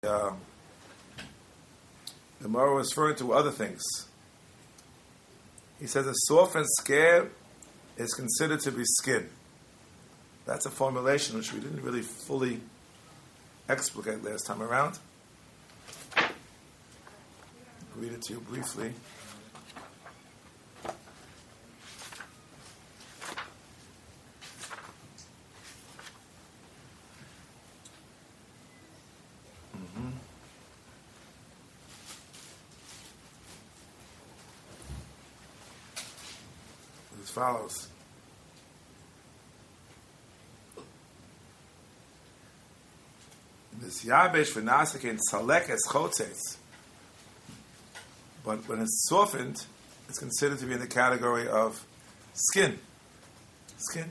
The Gemara was referring to other things. He says a softened scab is considered to be skin. That's a formulation which we didn't really fully explicate last time around. I'll read it to you briefly. As follows. This yabesh v'nasik in salek es chotzes. But when it's softened, it's considered to be in the category of skin. Skin.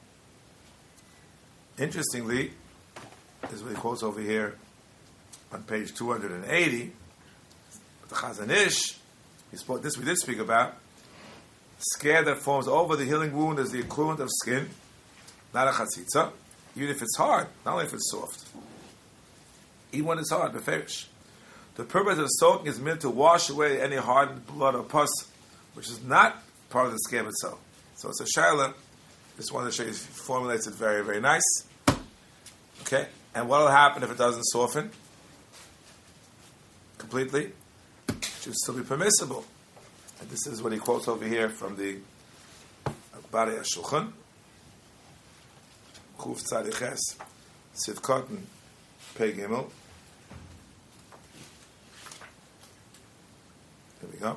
Interestingly, this is what he quotes over here on page 280. The Chazon Ish, this we did speak about. Scare that forms over the healing wound is the equivalent of skin, not a chatzitza, even if it's hard, not only if it's soft. Even when it's hard, beferish. The purpose of soaking is meant to wash away any hardened blood or pus, which is not part of the scab itself. So it's a shaila. Just wanted to show you, formulates it very, very nice. Okay? And what will happen if it doesn't soften completely? It should still be permissible. And this is what he quotes over here from the Bari HaShulchan. Kuf Tzadiches, Sivkotten, Pei Gimel. There we go.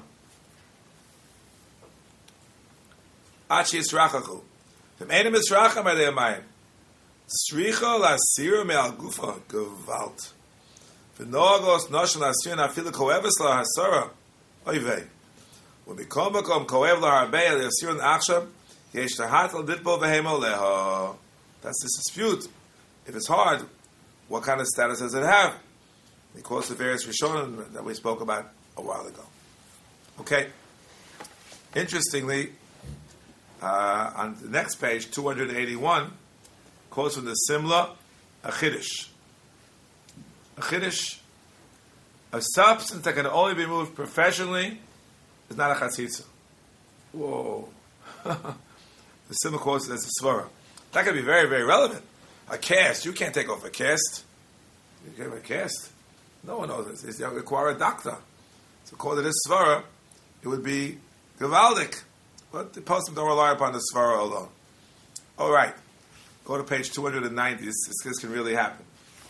Achi Yisrachachu. V'm einem Yisracham alei amayim. Sricha la'asira me'al gufa gewalt. V'noagos noshen la'asira na'afilu koeves la'hasara. Oivei. ובכל מקום כואב לו הרבה על יסירון עכשיו, יש להטל ditbo v'hemo leha. That's the dispute. If it's hard, what kind of status does it have? He quotes the various Rishonim that we spoke about a while ago. Okay. Interestingly, on the next page, 281, quotes from the Simla, a chiddush. A chiddush, a substance that can only be moved professionally, is not a chatzitza. Whoa. The Simla quotes it as a svara. That could be very, very relevant. A cast, you can't take off a cast. You can't have a cast. No one knows this. You require a doctor. So call it a svara, it would be gewaldik. But the poskim don't rely upon the svara alone. All right. Go to page 290. This can really happen.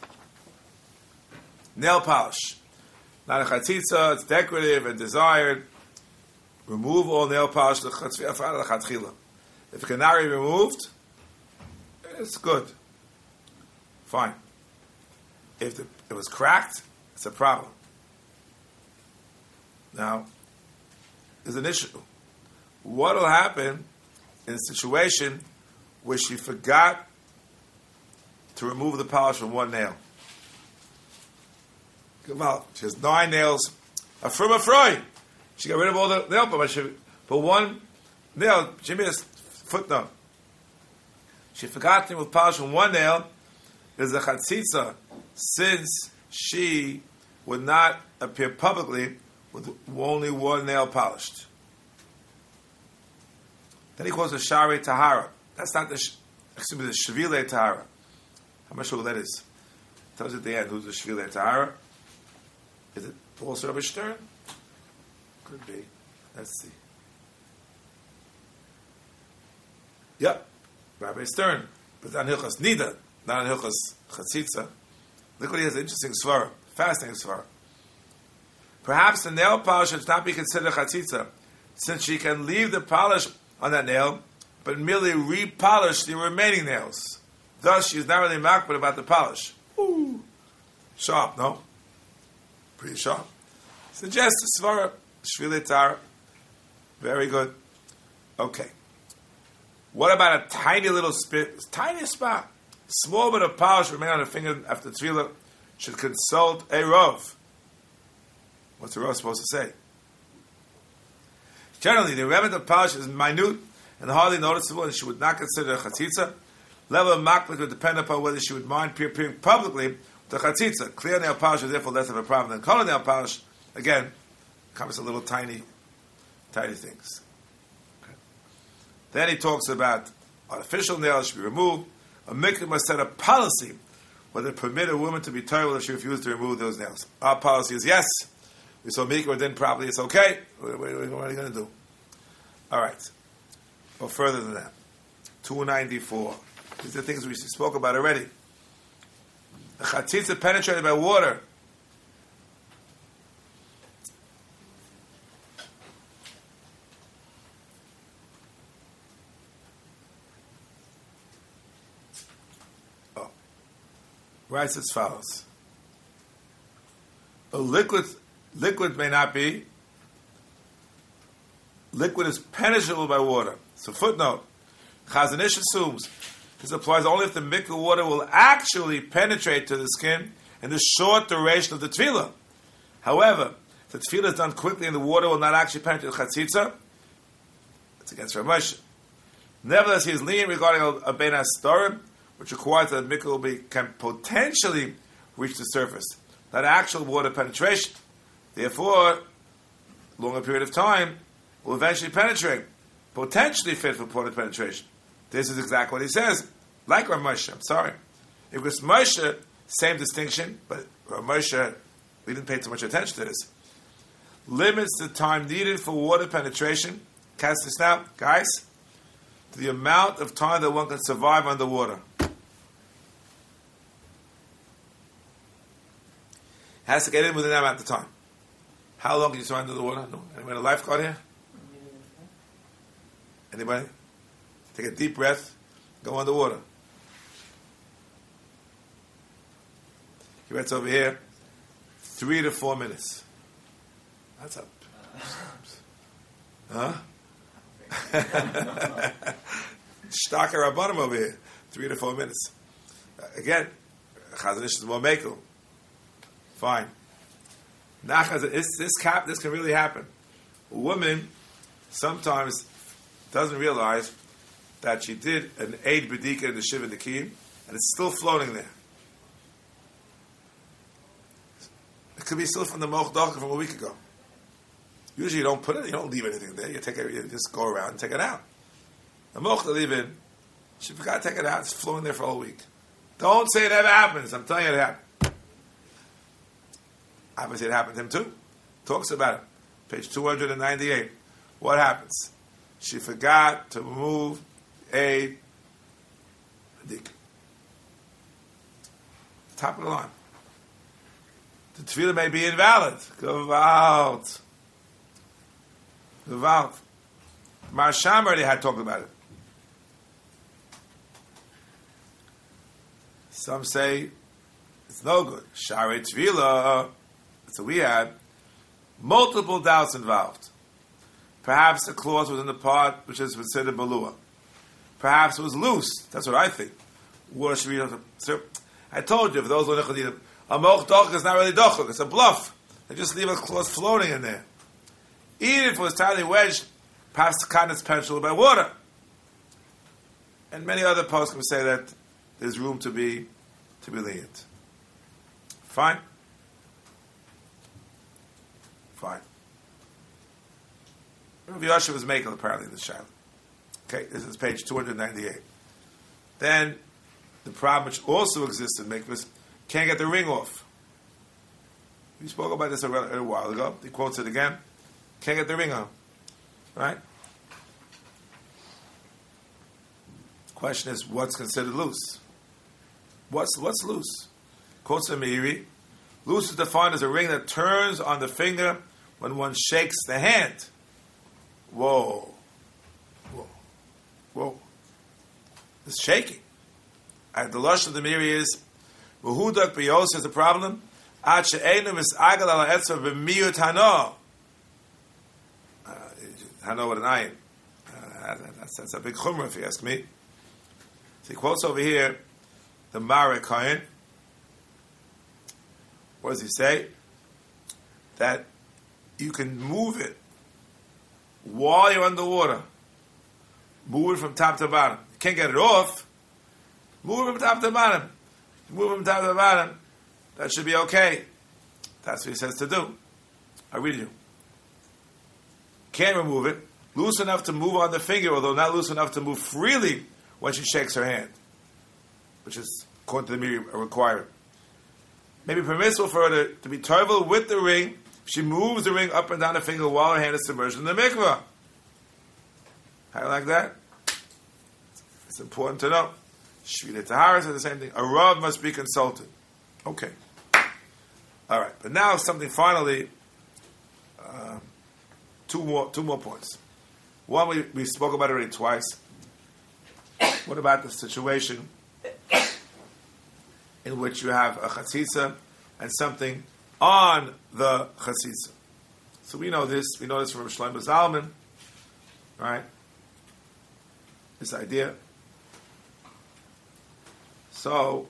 Nail polish. Not a chatzitza, it's decorative and desired. Remove all nail polish. If it cannot be removed, it's good. Fine. If it was cracked, it's a problem. Now, there's an issue. What will happen in a situation where she forgot to remove the polish from one nail? She has 9 nails. A froy. She got rid of all the nail polish, but one nail, she made a footnote. She forgot to remove polish from one nail. There's a chatzitza, since she would not appear publicly with only one nail polished. Then he calls the Shari Tahara. That's not the Shvile Tahara. I'm not sure what that is. It tells you at the end who's the Shvile Tahara. Is it also Rabbi Stern? Could be. Let's see. Yep. Rabbi Stern. But on Hilchas Nida, not on Hilchas Chatzitza. Look what he has, an interesting svara. Fascinating svara. Perhaps the nail polish should not be considered chatzitza, since she can leave the polish on that nail, but merely repolish the remaining nails. Thus, she is not really makbid about the polish. Ooh. Sharp, no? Pretty sharp. Suggests the svara, shvile tar. Very good. Okay. What about a tiny little tiny spot? Small bit of polish remaining on the finger after tefillah should consult a rov. What's the rov supposed to say? Generally, the remnant of polish is minute and hardly noticeable, and she would not consider a chatzitza. Level of makbid would depend upon whether she would mind appearing publicly with the chatzitza. Clear nail polish is therefore less of a problem than color nail polish. Again, comes to little tiny things. Okay. Then he talks about artificial nails should be removed. A mikveh must set a policy whether to permit a woman to be told if she refuses to remove those nails. Our policy is yes. We saw mikveh didn't properly, it's okay. What are you going to do? All right. Well, further than that. 294. These are things we spoke about already. The chatzitza penetrated by water. Writes as follows. A liquid may not be. Liquid is penetrable by water. So footnote, Chazon Ish assumes this applies only if the mikveh water will actually penetrate to the skin in the short duration of the tefillah. However, if the tefillah is done quickly and the water will not actually penetrate the chatzitza, it's against Rav Moshe. Nevertheless, he is lenient regarding a bein hastorim, which requires that the mikveh can potentially reach the surface, not actual water penetration. Therefore, longer period of time will eventually penetrate, potentially fit for water penetration. This is exactly what he says. Like Rav Moshe, I'm sorry. It was Moshe, same distinction, but Rav Moshe, we didn't pay too much attention to this. Limits the time needed for water penetration, catch this now, guys, to the amount of time that one can survive underwater. Has to get in within that amount of time. How long can you survive under the water? No. Anybody a lifeguard here? Anybody? Take a deep breath, go underwater. He writes over here, 3 to 4 minutes. That's up. Huh? Shtaka Rabbanim over here. 3 to 4 minutes. Again, Chazon Ish is more mekel. Fine. This can really happen. A woman sometimes doesn't realize that she did an Eid B'dika in the Shiva Nikim, and it's still floating there. It could be still from the Moch Docha from a week ago. Usually you don't leave anything there. You just go around and take it out. The Moch they leave in, she forgot to take it out, it's floating there for a whole week. Don't say it ever happens. I'm telling you it happened. Obviously, it happened to him too. Talks about it. Page 298. What happens? She forgot to remove a dik. Top of the line. The tefillah may be invalid. Gewalt. Marsham already had talked about it. Some say it's no good. Shari tefillah. So we had multiple doubts involved. Perhaps the clause was in the part which is considered balua. Perhaps it was loose. That's what I think. Water should be. So I told you, for those who don't know, a moch dochuk is not really dochuk. It's a bluff. They just leave a clause floating in there. Even if it was tightly wedged, perhaps the cotton is penetrable by water. And many other posts can say that there's room to be lenient. Fine. Rav Yosef was making apparently in the Shiloh. Okay, this is page 298. Then the problem which also exists in mikvahs, can't get the ring off. We spoke about this a while ago. He quotes it again. Can't get the ring on. Right? The question is, what's considered loose? What's loose? Quotes the Meiri. Loose is defined as a ring that turns on the finger when one shakes the hand. Whoa. It's shaking. And the lush of the Meiri is, V'hudak b'yos is the problem. Ad she'enu mis'agal ala etzva b'miyut hano. Hano with an ayin. That's a big chumrah if you ask me. So he quotes over here the Mara Kohen. What does he say? That you can move it while you're underwater. Move it from top to bottom. You can't get it off. Move it from top to bottom. Move it from top to bottom. that should be okay. That's what he says to do. I read you. Can't remove it. Loose enough to move on the finger, although not loose enough to move freely when she shakes her hand, which is, according to the Miri, a requirement. Maybe permissible for her to be tovel with the ring if she moves the ring up and down the finger while her hand is submerged in the mikvah. How do you like that? It's important to know. Shvila Tahara says the same thing. A Rav must be consulted. Okay. All right. But now something finally, two more points. One, we spoke about it already twice. What about the situation in which you have a chatzitza and something on the chatzitza? So we know this. We know this from Shlomo Zalman, right? This idea. So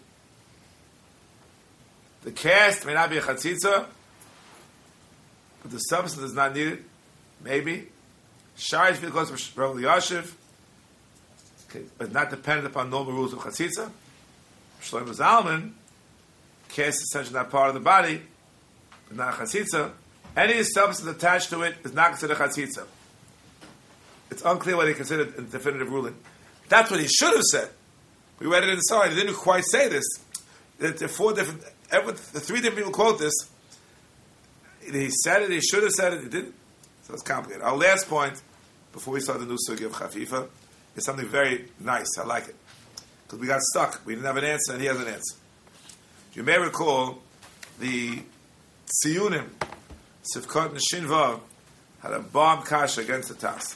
the cast may not be a chatzitza, but the substance is not needed. Maybe sharish because of Rav Yashiv, but not dependent upon normal rules of chatzitza. Shlomo Zalman, cast is essentially not part of the body, but not a chatzitza. Any substance attached to it is not considered chatzitza. It's unclear what he considered in definitive ruling. That's what he should have said. We read it inside. He didn't quite say this. There are three different people quote this. He said it. He should have said it. He didn't. So it's complicated. Our last point, before we start the new sugi of chafifa, is something very nice. I like it. Because we got stuck. We didn't have an answer, and he has an answer. You may recall the Tziyunim, Sivkot and Shinvav, had a bomb kasha against the Tas.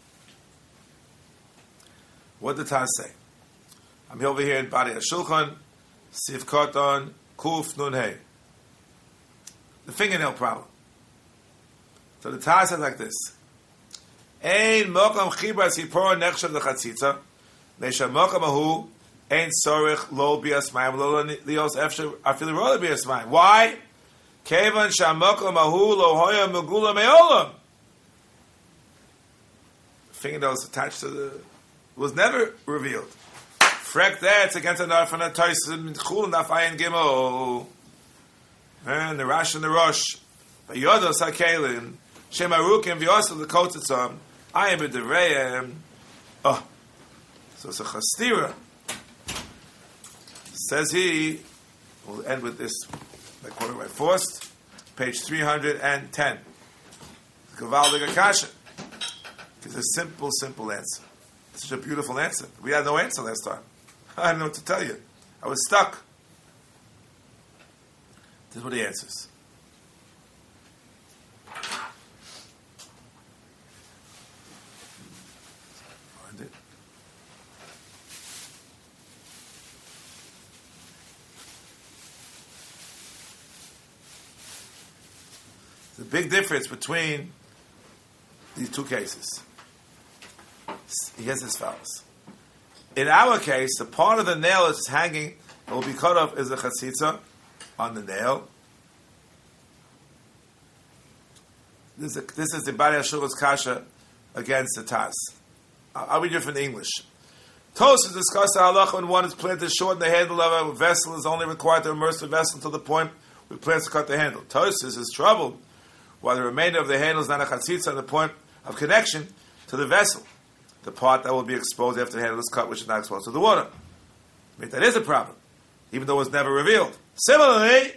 What did the Tas say? I'm over here in Bari HaShulchan, Sivkot on Kuf Nun Hey. The fingernail problem. So the Tas says like this. Ein mokam chibras hipor nechshav lechatzitza, meisha mokam ahu ein sorich lo biasmayim lo lios efshar afili rola biasmayim. Why? Kevan shamokam ahu lo hoya megula meolam. Fingernail is attached to the... was never revealed. Frek there, it's against the Narf and the Toysim, Chul and Afayin Gimel. And the Rash and the Rosh. Vayodos HaKelim, Shem Arukim, Vyosel the Kotetzam, I am a Devreyem. Oh, so it's a Chastira. Says he, we'll end with this, by quoting right first, page 310. Gavaldig Akasha. It's a simple answer. Such a beautiful answer. We had no answer last time. I don't know what to tell you. I was stuck. This is what he answers. Find it. There's a big difference between these two cases. He has as follows. In our case, the part of the nail is hanging, that will be cut off, is a chatzitza on the nail. This is the Bari HaShulchan's kasha against the Tas. I'll read you from the English. Tosfos discuss the halacha when one is planted short in the handle of a vessel is only required to immerse the vessel to the point where it plans to cut the handle. Tosfos is troubled while the remainder of the handle is not a chatzitza on the point of connection to the vessel. The part that will be exposed after the handle is cut, which is not exposed to the water. I mean, that is a problem, even though it was never revealed. Similarly,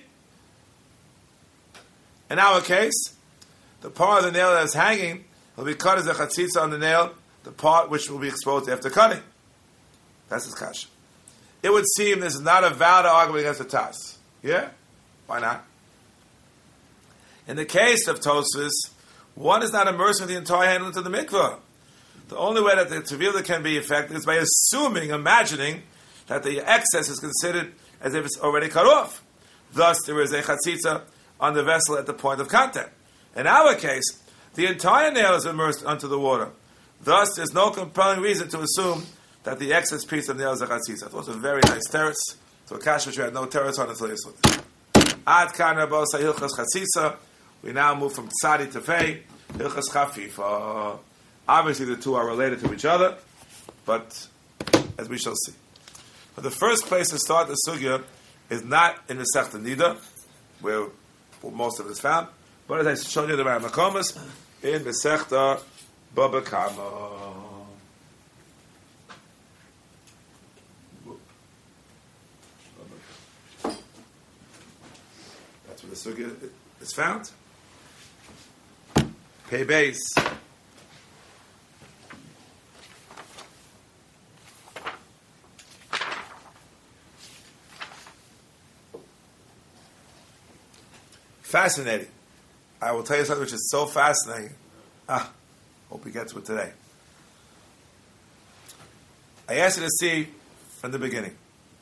in our case, the part of the nail that is hanging will be cut as a chatzitza on the nail, the part which will be exposed after cutting. That's his kasha. It would seem this is not a valid argument against the Tas. Yeah? Why not? In the case of Tosfos, one is not immersing the entire handle into the mikvah. The only way that the tevilah can be effective is by imagining that the excess is considered as if it's already cut off. Thus, there is a chatzitza on the vessel at the point of contact. In our case, the entire nail is immersed onto the water. Thus, there's no compelling reason to assume that the excess piece of nail is a chatzitza. It was a very nice teretz. So a kash which we had no teretz on until yesterday. Ad kan rabos hilchas chatzitza. We now move from tzadi to fei. Hilchas chafifa. Obviously, the two are related to each other, but as we shall see. But the first place to start the sugya is not in the Masechta Nida, where most of it is found, but as I showed you the Makomas, in the Masechta Baba Kama. That's where the Sugya is found. Pay base. Fascinating. I will tell you something which is so fascinating. Hope we get to it today. I asked you to see from the beginning.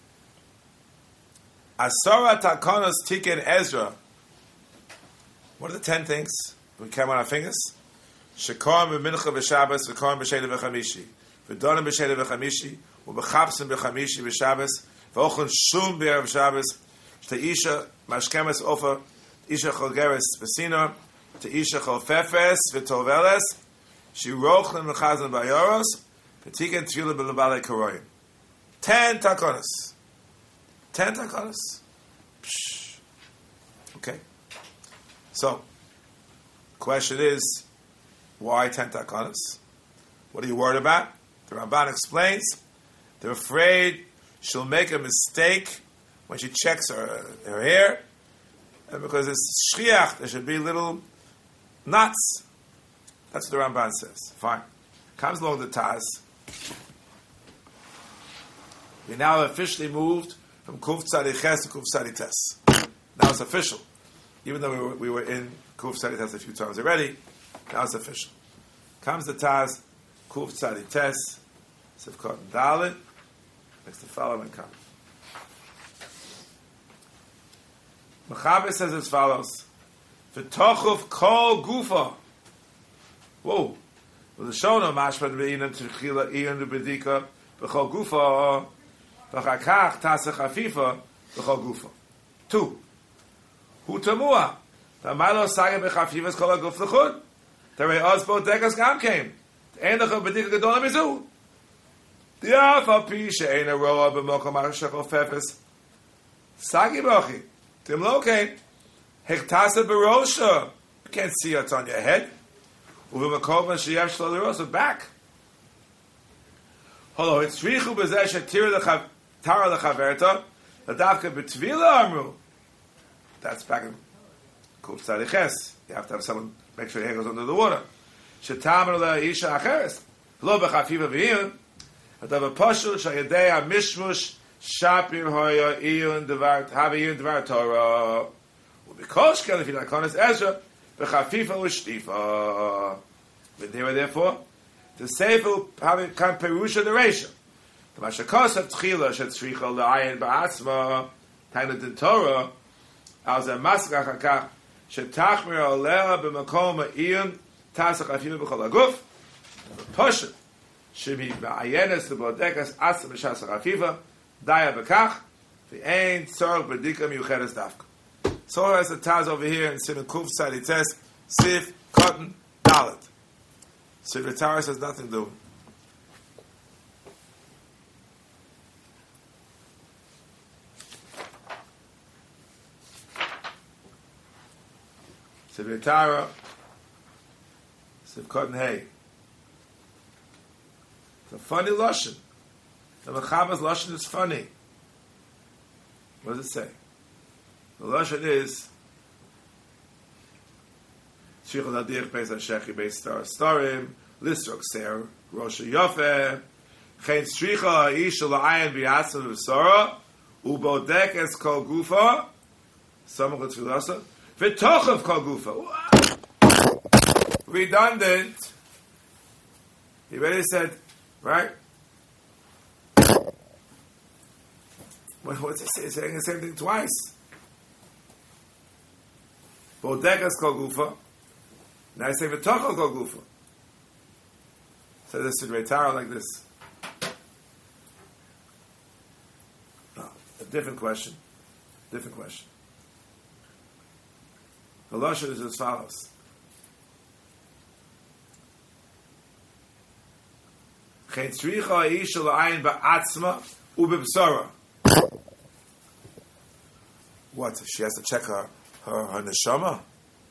Asara Takonos Tiken Ezra. What are the 10 things we count on our fingers? Shekorim b'mincha b'Shabbos, v'korim b'sheda b'chamishi, v'donim b'sheda b'chamishi, u'b'chapsim b'chamishi b'Shabbos, v'ochon shum b'erev Shabbos, Isha mashkemes ofer, Isha chogeres v'sinor, Isha chofefes v'toveles, shirochlim v'chazan b'ayoros, v'tiken tefillah b'lebalei karoyim. 10 takonos. 10 takonos. Okay. So, question is, why 10 takonos? What are you worried about? The Ramban explains, they're afraid she'll make a mistake when she checks her hair, and because it's shchiach, there should be little knots. That's what the Ramban says. Fine. Comes along the Taz. We now have officially moved from Kuf Tzadi Ches to Kuf Tzadi Tes. Now it's official. Even though we were in Kuf Tzadi Tes a few times already, now it's official. Comes the Taz, Kuf Tzadi Tes, Sivkot and Dalit, makes the following comment. Mechaber says as follows: V'tochuf kol gufa. Whoa. Well, the Shona mashma b'inam t'chila iyan l'bedika b'chol gufa v'chakach tasach afifa b'chol gufa. 2. Hu tamua. Tamalo saga b'chafivas kol aguf l'chud. Terei ozbo dekas gam came. Einach b'dika gedola mizu. Diafa pi she'ein roa b'mokom ha'shachol fefes. Sagi b'ochi. Timloke. Hektasa b'rosha. You can't see it's on your head. Uvimakova sheyev shlo back. Hello, it's richu b'zeh shetira tara lechaverta. Ladavka b'tvila amru. That's back in Kuf Tzadi Ches. You have to have someone make sure your hair goes under the water. Shetamar le'isha acheres. Lo b'chafiva v'iyun. Adav pashul shayadei ha-mishmush shapir hoya iyun devar havi iyun devar Torah. Ubikosh ken if you like honest Ezra b'chafifa u'shtifa. Therefore, the sefer having come perusha the ratio. The mashakos of tchila shetzricha le'ayin ba'atzma tainat in Torah as a maskach hakach shetachmir alea b'makom ha'iyun tasach afilu b'chol haguf pashut shebi ba'ayenes l'bodekas atzma b'shasach afifa daya b'kach v'ein tzorach b'dika miyucheres dafka. So as the Taz over here in Simon Kuf Tzadi Tes, Sif, Cotton, Dalet. So the Torah has nothing to do. So the Torah, Sif, Cotton, Hay. It's a funny Lashon. The Mechaber's Lashon is funny. What does it say? The Lashon is Shrichel Nadir Beis HaShechi Beis Star Starim Lisrok Ser Rosh Yofeh Chen Shrichel Ha'ish La'ayin B'Yatzim V'Sora Ubodek Es Kol Gufa Samach L'Tfilasa V'Tochav Kol Gufa. Redundant. He already said, right? What's it say? It's saying the same thing twice. Bodekas kol gufa. Now I say v'tochel kol gufa. So this is Reitara like this. No, a different question. Different question. The lashon is as follows. Chen tzricha ha'isha la'ayin ba'atzma u'b'bsara. What? She has to check her neshama?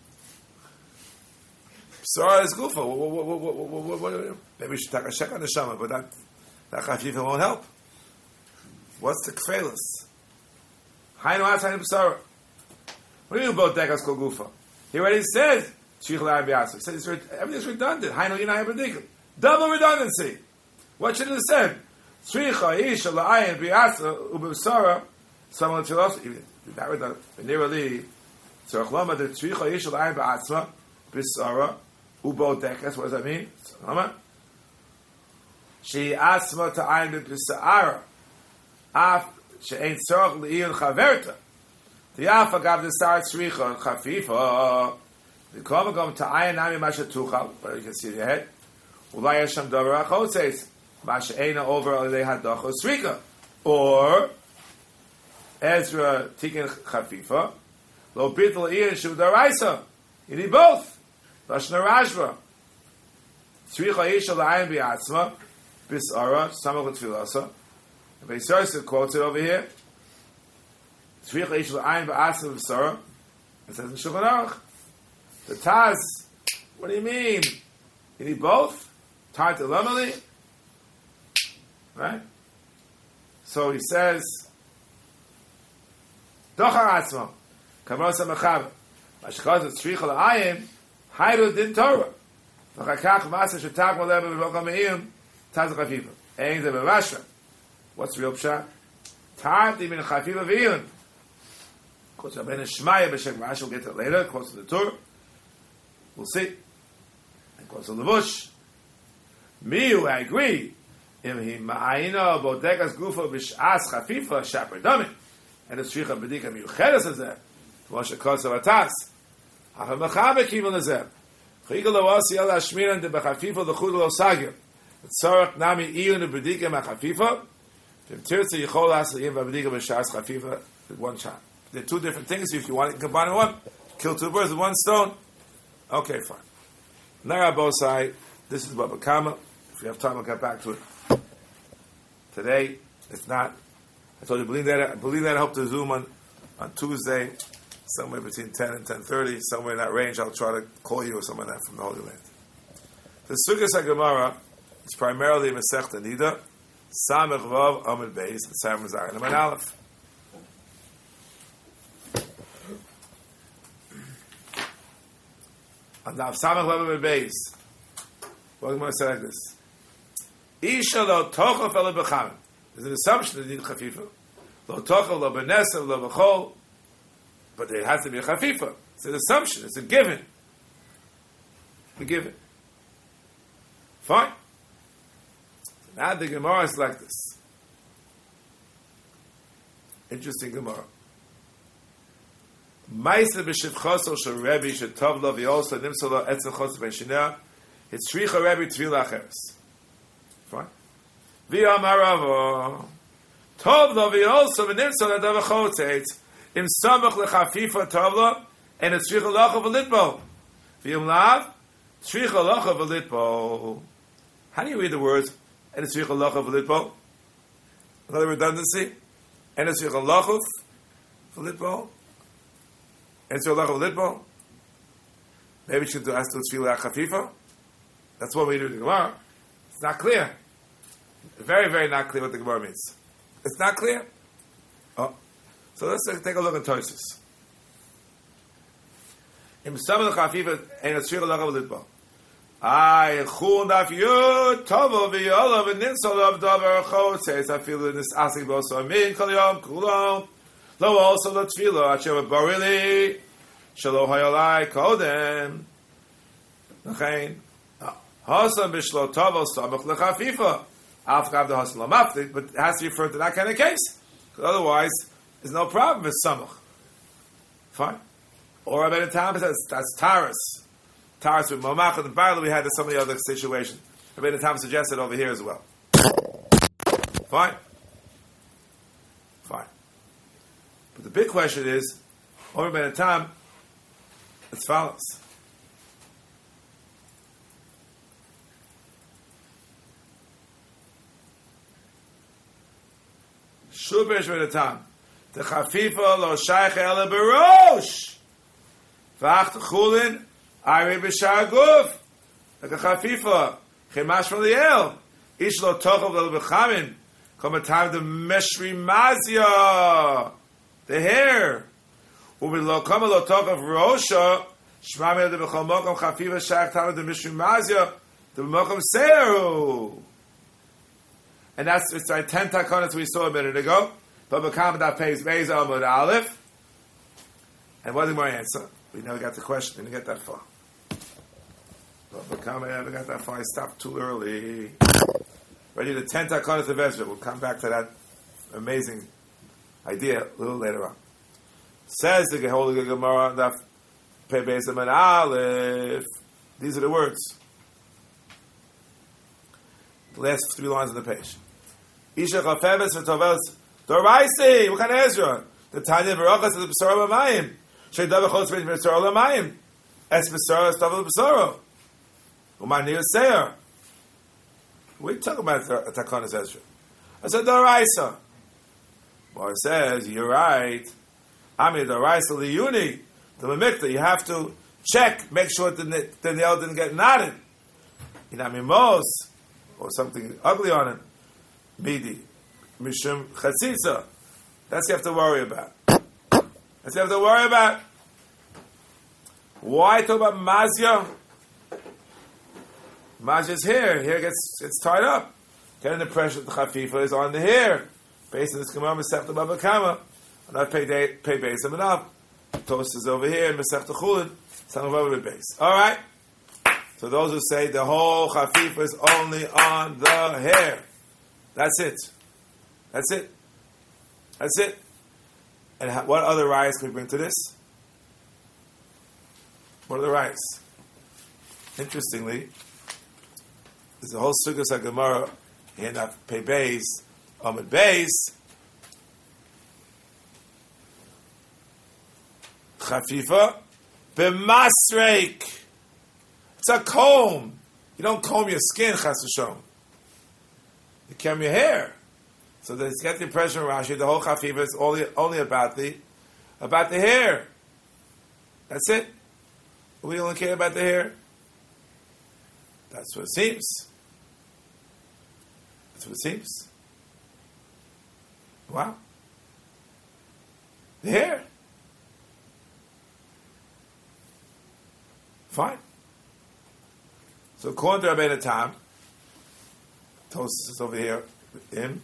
Psara is gufa. Maybe we should take a check on neshama, but that chafifa won't help. What's the kfelus? Hainu atzayim psara. What do you mean both dekas kol gufa? He already said tzrich l'ayim b'yasra. He said everything's redundant. Hainu yinayim b'dikim. Double redundancy. What should it have said? Tzricha isha l'ayim b'yasra u'b'sara. Someone to us that redundant. Nearly tzrich lama the tzricha isha l'ayim b'atzma b'sara u'bo dekas. What does that mean? Lama. She asma ta'ayim b'sara. Af she'ein tzorach l'iyun chaverta. The Alpha gave the star tzricha chafifa. The komagom ta'ayin nami masha tuchal. But you can see the head. Ulay Hashem davar achotzeis. Masha eina over alei hadacho tzricha. Or Ezra tikin chafifa. Lo bitl iyan shu daraisa. You need both. Lashna rashva. Tzricha isha la'ayin bi'atzma. Bisara. Samach l'tfilasa. And Beisarsa quotes it over here. Tzricha ish l'ayim ba'asim v'sara. It says in Shulchan Aruch. The Taz, what do you mean? You need both? Tar telamali? Right? So he says, Dochar atzmo, kavrosa mechaber. Mashkaz tzricha l'ayim, hayru din Torah. V'chakach v'asa shetag molem v'vokam me'im, Taz l'chafifa. Ein ze b'vashra. What's the real pshat? Tarti min chafifa v'iyun. Of course, Rabbeinu Shmaya b'Shem Rashi, we'll get to it later, quotes to the Torah. We'll see. And quotes to Levush. Miu, I agree. Im hi ma'ayino bodekas gufa b'sh'as chafifa shaper dami. And it's tzricha b'dika miyucheres hazeh. Moshe Kotzav Atas. Acha mechabe kivon hazeh. Chigel lo'asi al hashmiran de b'chafifa l'chud lo sagir. Tzorach nami iyun b'dika ma'chafifa. V'im tirtze yichol asli yim b'dika b'sh'as chafifa with one shot. They're two different things. If you want to combine one, kill two birds with one stone. Okay, fine. Nara Bosai, this is Baba Kama. If you have time, I'll get back to it. Today, it's not. I told you, believe that. I hope to Zoom on Tuesday, somewhere between 10 and 10:30, somewhere in that range. I'll try to call you or something like that from the Holy Land. The Sukkot HaGemara is primarily Masechta Nida, Samech Vav Amud Beis, and Sam Zayin and Aleph. And now Samach Levin Beis. What am I going to say like this? Isha lo tocha fela b'chamen. There's an assumption that you need chafifa. Lo tocha lo b'nesav lo b'chol. But there has to be a chafifa. It's an assumption. It's a given. A given. Fine. So now the Gemara is like this. Interesting Gemara. Ma'aser b'shivchoso shel Rebbe shetov lo v'yolso nimso lo etzem chos b'shinah hitzricha Rebbe tvila acheres. Fine. V'yamar Ravo tov lo v'yolso v'nimso lo davar chotzeitz im samach lechafifa tov lo and hitzricha locha v'litbo v'yom lav hitzricha locha v'litbo. How do you read the words and hitzricha locha v'litbo? Another redundancy. And hitzricha locha v'litbo. And so Allah Litbo. Maybe we should ask to Tzvila Chafifa. That's what we do in the Gemara. It's not clear. Very, very not clear what the Gemara means. It's not clear. Oh. So let's take a look at Tosis. In Samach Chafifa and Tzvila Litbo. I chun daf yud tovo v'yola v'ninsol of davar chotzeis. I feel in this asik boso amin kol yom kulom. Lo also the tefillah asher barili shelo hayalai kodem. Nachain hasan b'shlo tavo samach lechafifa. Afgav the hasan lamaftik, but it has to refer to that kind of case. Because otherwise, there's no problem with samach. Fine. Or I bet in time that's taras. Taras with mamach and barley. We had some of the other situations. I bet in time suggested over here as well. Fine. Fine. But the big question is, over by the time, as follows. Shubesh by the time. The chafifa lo shaykh ele berosh. V'ach chulin ayre b'shar guf. Like a chafifa. Chemash from the el. Ish lo tochov lo b'chamin. Come a time the meshri mazia. The hair. Ubi lo come lo tochov rosha. Shmami de b'chol mokom chafifa shak time the meshri mazia. The mokom seru. And that's it's like 10 takonas we saw a minute ago. But Bakam that pays Beis Amud Aleph. And what's the more answer? We never got the question. We didn't get that far. But Bakam never got that far. I stopped too early. Ready to 10 takonas of Ezra. We'll come back to that amazing idea a little later on. Says the Holy Gemara that pay Beis Amud Aleph. These are the words. The last 3 lines on the page. Isha chafeves v'toveles doraisi. What kind of Ezra? The Tanya v'rochas of the B'sara l'mayim. Sheidav v'chos v'ich B'sara l'mayim. Es B'sara estav l'B'sara. U'mani Yoseir. What are you talking about Takonis Ezra? I said doraisa. Well, it says, you're right. Ami doraisa liyuni. The Lamikta, you have to check, make sure the nail didn't get knotted. Inami mos. Or something ugly on it. Midi. Mishum chatzitza. That's what you have to worry about. That's what you have to worry about. Why talk about mazia? Mazia's hair. Hair gets tied up. Getting the pressure that the chafifa is on the hair. Based on this Gemara, Masechta Baba Kama. And I pay base him enough. Toast is over here, and Masechta Chulin. Some of over base. Alright? So those who say the whole chafifa is only on the hair. That's it. That's it. That's it. And what other riots can we bring to this? What are the riots? Interestingly, there's a whole sukkah of Gemara in Pei Beis, Amud Beis. Chafifa b'masreik. It's a comb. You don't comb your skin, chas v'shom. You comb your hair. So that it's got the impression of Rashi, the whole chafifa is only about the hair. That's it. We only care about the hair. That's what it seems. That's what it seems. Wow. The hair. Fine. So according to Rabbeinu Tam, Tosfos is over here with him.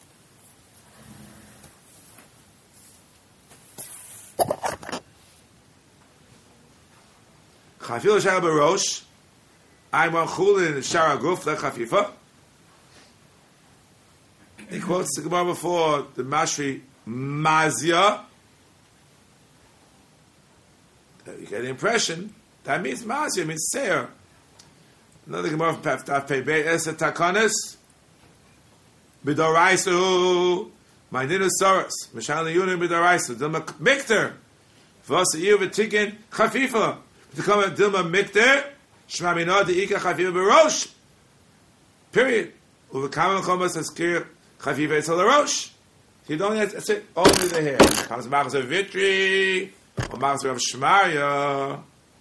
Chafil shara b'rosh, ayman chulin shara guf lechafifa. He quotes the Gemara before the Mashri Mazia. You get the impression that means Mazia, means Seir. Another Gemara from Paftaf Pei Bei Esa Takanis B'Doraisu Ma'ninu Soros Mishal Yunim B'Doraisu Dilma Mikter V'Asa Yu V'Tikin Chafifa V'Tikam Dilma Mikter Shma Minah De'ika Chafifa B'Rosh period. Uv'Kam Chomas Askir Chafifa Etzel Rosh. You don't have, that's it, only the hair. Comes Machzor Vitri or Machzor of Shmarya.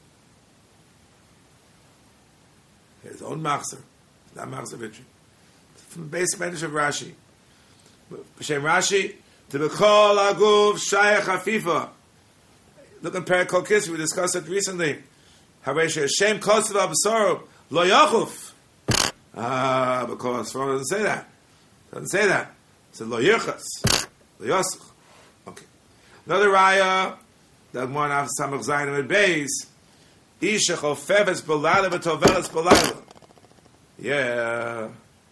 His own Machzor, not Machzor Vitri. From the base Medrash of Rashi. B'Shem Rashi, to B'Kol Aguf Shaya Chafifa. Look in Perek Kol Kisri, we discussed it recently. Haresh Hashem Kosev Abasoro Lo Yachuf. Because Sforim doesn't say that. Doesn't say that. It says Lo Yirchas. Lo Yosach. Okay. Another raya, the Gemara of Samach Zayin and Beis. Isha chofeves b'layla v'toveles b'layla. Yeah.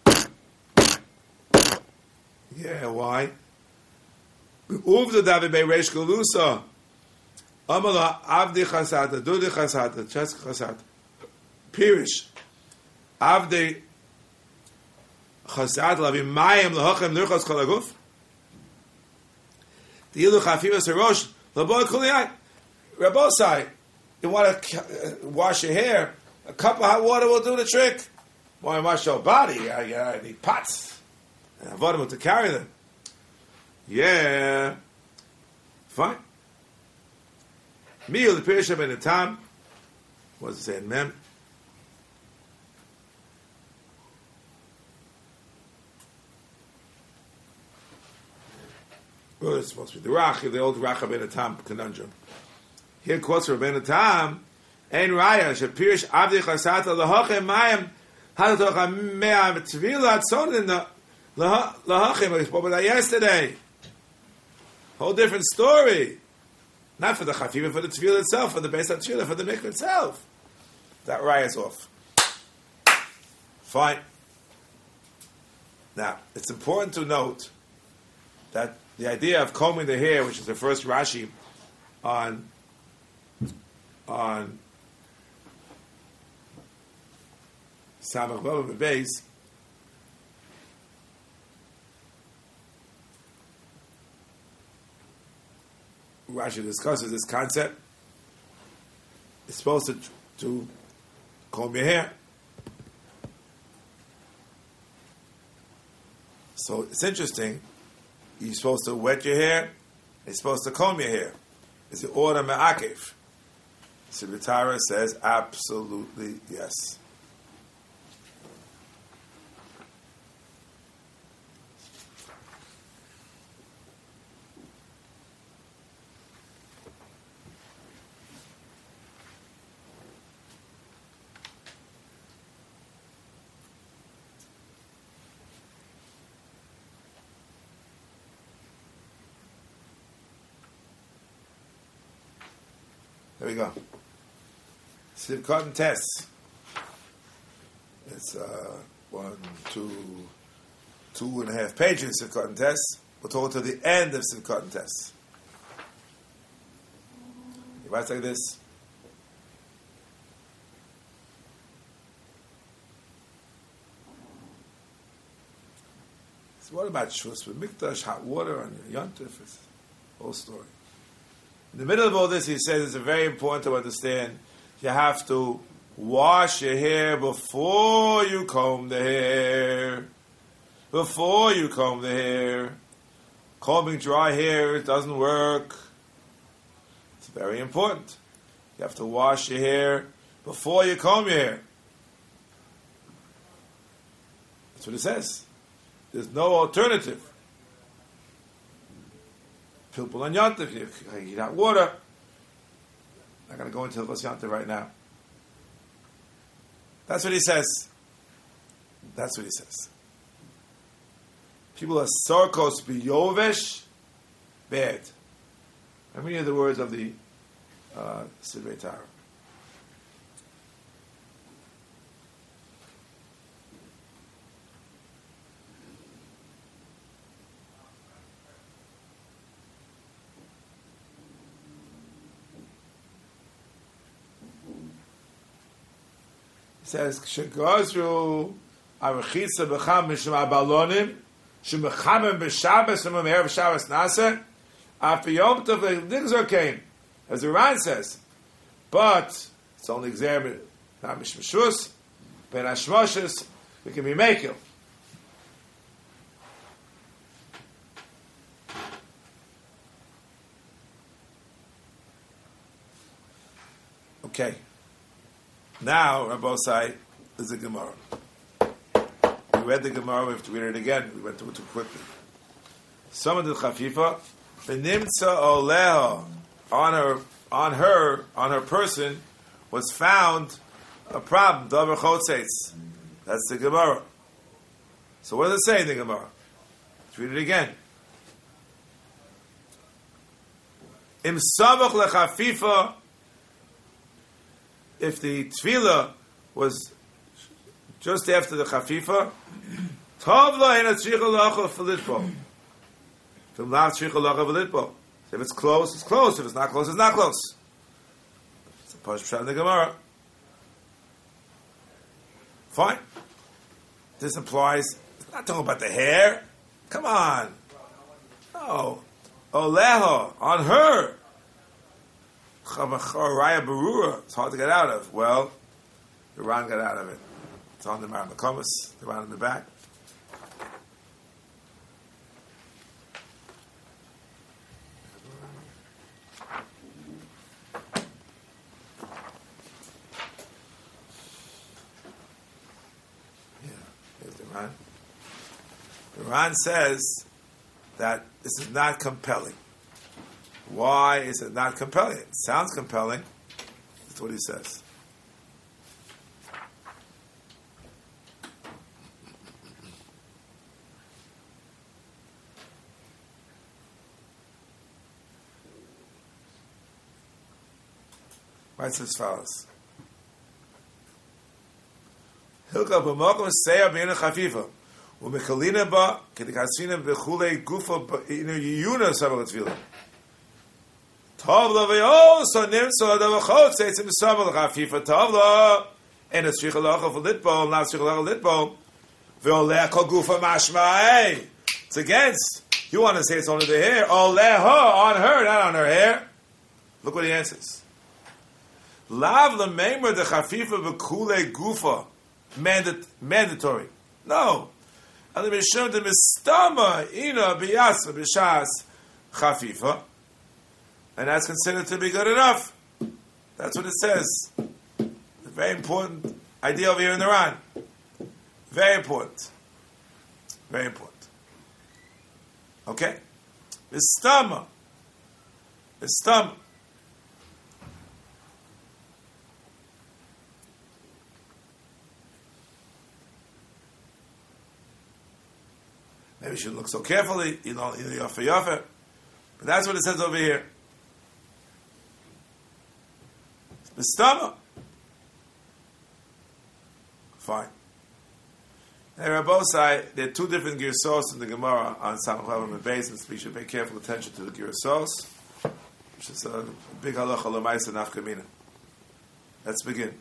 Yeah, why? Uvda David bei Reish Galusa. Amala avdi chasata, dudi chasata, chesk chasata. Pirish. Avdi chasata lavi mayim lahochem nirchos kol aguf. The ilu chafivas harosh laboy kuliyai. Rabbosai. You want to wash your hair, a cup of hot water will do the trick. Want to wash your body, I need pots. And avodim to carry them. Yeah. Fine. Meal the Pirsha ben Tam. What does it say in Mem? Well, it's supposed to be the Rachi, the old Racha ben Tam conundrum. Here quotes from Ben Tam, Ein Raya, Shapirish Avdi Chasata Lahochem Mayim Hadatocha Mea Tvila Tzonin Lahochem. I spoke about that yesterday. Whole different story. Not for the Chafiv, but for the Tvila itself, for the Beis HaTefillah, for the Mikveh itself. That Raya is off. Fine. Now, it's important to note that the idea of combing the hair, which is the first Rashi on Samach Bava Beis, Rashi discusses this concept. It's supposed to comb your hair. So it's interesting. You're supposed to wet your hair. You're supposed to comb your hair. It's the order me'akev. Sibitara says absolutely yes. There we go. Sivkot Tess. It's 2.5 pages of Sivkot Tess. We'll talk to the end of Sivkot Tess. It writes like this. So what about Shus? With Mikdash, hot water on your Yontif, it's a whole story. In the middle of all this, he says it's very important to understand you have to wash your hair before you comb the hair. Before you comb the hair. Combing dry hair, it doesn't work. It's very important. You have to wash your hair before you comb your hair. That's what it says. There's no alternative. Pilpul and Yontif, you heat hot water. I'm not going to go into Hilchos Yontif right now. That's what he says. That's what he says. People are sarkos biyovesh, bad. I'm reading the words of the Sidrei Torah. Says Shegazru Arachitza B'cham Mishum Abalonim Shemechamim B'Shabbos Shemem Erev Shabbos Nasa After Yom Tov the Nigzor came, as the Ran says, but it's only examined not Mishmashus, Ben Hashmoshes. We can be Mekil. Okay. Now, Rabbosai, is the Gemara. We read the Gemara, we have to read it again. We went through it too quickly. Some the Chafifa, Benimtza Oleha, on her person, was found a problem, Davar Chotzeitz. That's the Gemara. So what does it say in the Gemara? Let's read it again. Im Samach Lechafifa, if the tefillah was just after the chafifa, tov la ina tzricha lacha v'litbo. If it's close, it's close. If it's not close, it's not close. It's a Parshat Pshat in the Gemara. Fine. This implies it's not talking about the hair. Come on. No. Oleha, on her. Raya Barura, it's hard to get out of. Well, the Ran got out of it. It's on the Maram Komas, the Ran in the back. Right? The Ran says that this is not compelling. Why is it not compelling? It sounds compelling. That's what he says. Writes as follows. Hilka b'mokum seya b'ina chafifa u'mekalina ba kedikasina b'chulei gufa b'ina yiyuna sabal tefillah. Tavla ve'oso nimso adavachot seitzim sabal chafifa tavla and it's shrichalacha for litbol not shrichalacha litbol ve'oleh kol gufa mashma'ei. It's against. You want to say it's only the hair? Oleha on her, not on her hair. Look what he answers. Lav l'meimer de chafifa v'kule gufa mandatory. No. And the mishum de mistama ina biyasa b'shas chafifa, and that's considered to be good enough. That's what it says. A very important idea over here in the Ran. Very important. Very important. Okay? Mistama. Mistama. Maybe you shouldn't look so carefully, yafa. But that's what it says over here. Mistama. Fine. Hey, Rabbosai, there are two different girsos in the Gemara on Samchav and Beis, and we should pay careful attention to the girsos, which is a big halacha l'maisa nafkamina. Let's begin.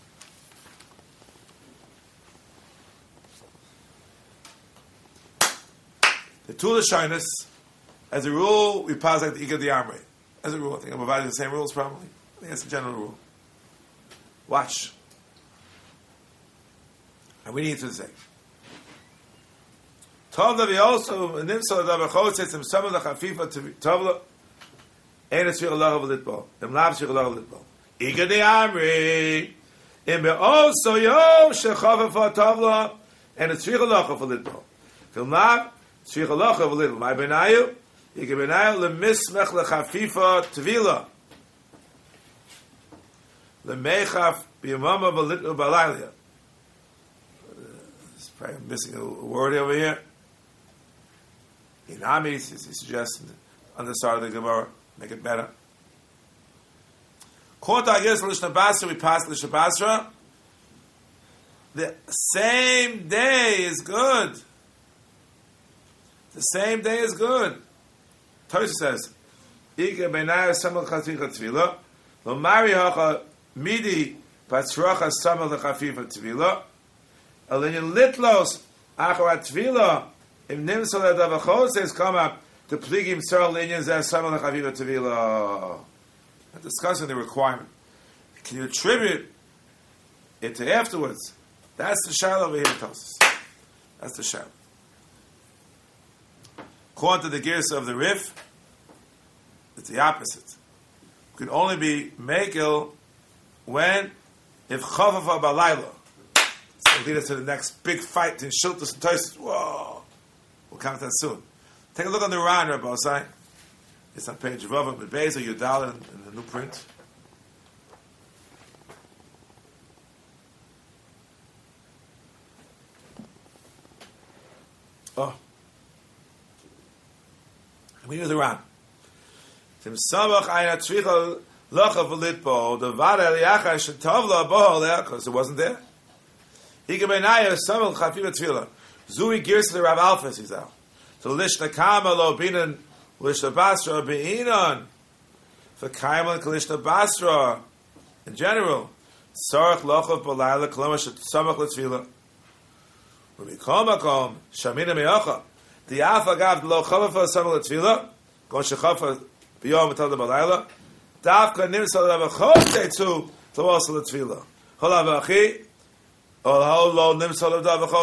The two Lashonos, as a rule, we pass like the Iga the Amrei. As a rule, I think I'm providing the same rules probably. I think that's a general rule. Watch. And we need to say. Tovla vi also nimsa da bechot says some of the chafifa to tovla and it's your love of litbol. Them labs your love of litbol. Iga the Amrei. And be also yom shechafa tovla and it's your love of litbol. Film lab Shich halacha v'litl. My benayu, yike benayu lemismech lechafifa tvila. Lemechaf b'yamama v'litl b'alaylia. Probably missing a word over here. Inami, he suggests on the side of the Gemara, make it better. Kota agis l'shna basra, we pass l'shna basra. The same day is good. The same day is good. Tosha says, "Ike benayah samal chafifa tvila, lo mari hacha midi patzrocha samal chafifa tvila, alinyan litlos acharat tvila im nimsal adavachos says come up to pligim seral linyan zeh samal chafifa tvila." I'm discussing the requirement. Can you attribute it to afterwards? That's the shayla over here. Tosha. That's the shayla. According to the gears of the Rif, it's the opposite. It could only be Mekel when, if Chavafa Balayla. So it'll lead us to the next big fight in Shiltus and Tosis. Whoa! We'll come to that soon. Take a look on the Ran, Rabbosai. It's on page Vav and Beis or Yudal in the new print. Oh. We knew the Ran. Tim Samach Aina Tzvicha Locha V'Litpo the Vada Eliacha Shetavla Boholeh because it wasn't there. Ikabenaya Samach Chafiva Tzvila Zuri Gears to the Rav Alphas he's out. So Lishna Kama Lo Binan Lishna Basra Beinon for Kaima and Kalishna Basra in general. Sarach Locha Balayla Kalamash Samach L'Tzvila Rumikomakom Shamina Meocha. The Alpha Gav Lo Chavafa Samal Tefila, Gon Shechafa B'Yom V'Tad B'Layla, Davka Nimsal L'Avachot Teitzu T'Vosal Tefila. Hol Avachi, Ol Lo Nimsal L'Avachot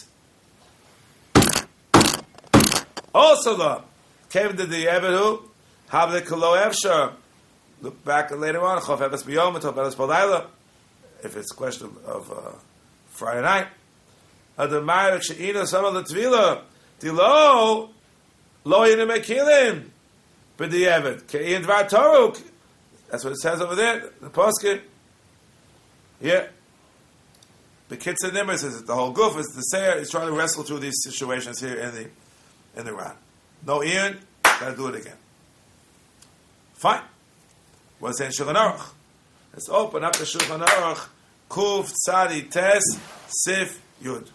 Teitz. Also, the came to the Ebehu, Have the Kalo Evshar. Look back later on, Chof Eves B'Yom V'Tad B'Layla. If it's a question of Friday night, Adamayach she'ina some of the tvila. Dilo lo yinu mekilim. B'di'evet. Ke'in dvar toruk. That's what it says over there. The poskim. Yeah. The Kitzur Nimmer says that the whole goof is the Seir is trying to wrestle through these situations here in the Ran. No Ian, gotta do it again. Fine. What's in Shulchan Aruch? Let's open up the Shulchan Aruch. Kuf Tzadi Tes Sif Yud.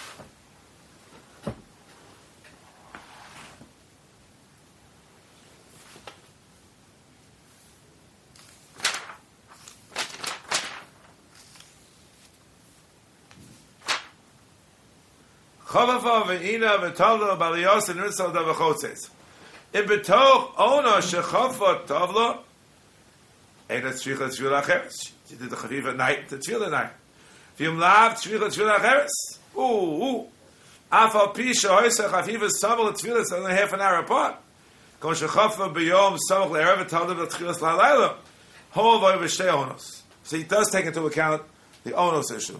Chavafa ve'ina v'tavla b'aliyos and nitzal d'avachotzes. In betoch ona shechafa tavla, eina tzricha tzvila acheres. She did the chaviv at night, the tzvila at night. V'yim lav tzvila acheres. Ooh. Afal pi shehoysa chaviv is samal tzvila, it's only half an hour apart. Kon shechafa b'yom samach le'erev tavla v'tchilas la'layla. Hol v'y v'shtei onos. So he does take into account the onos issue.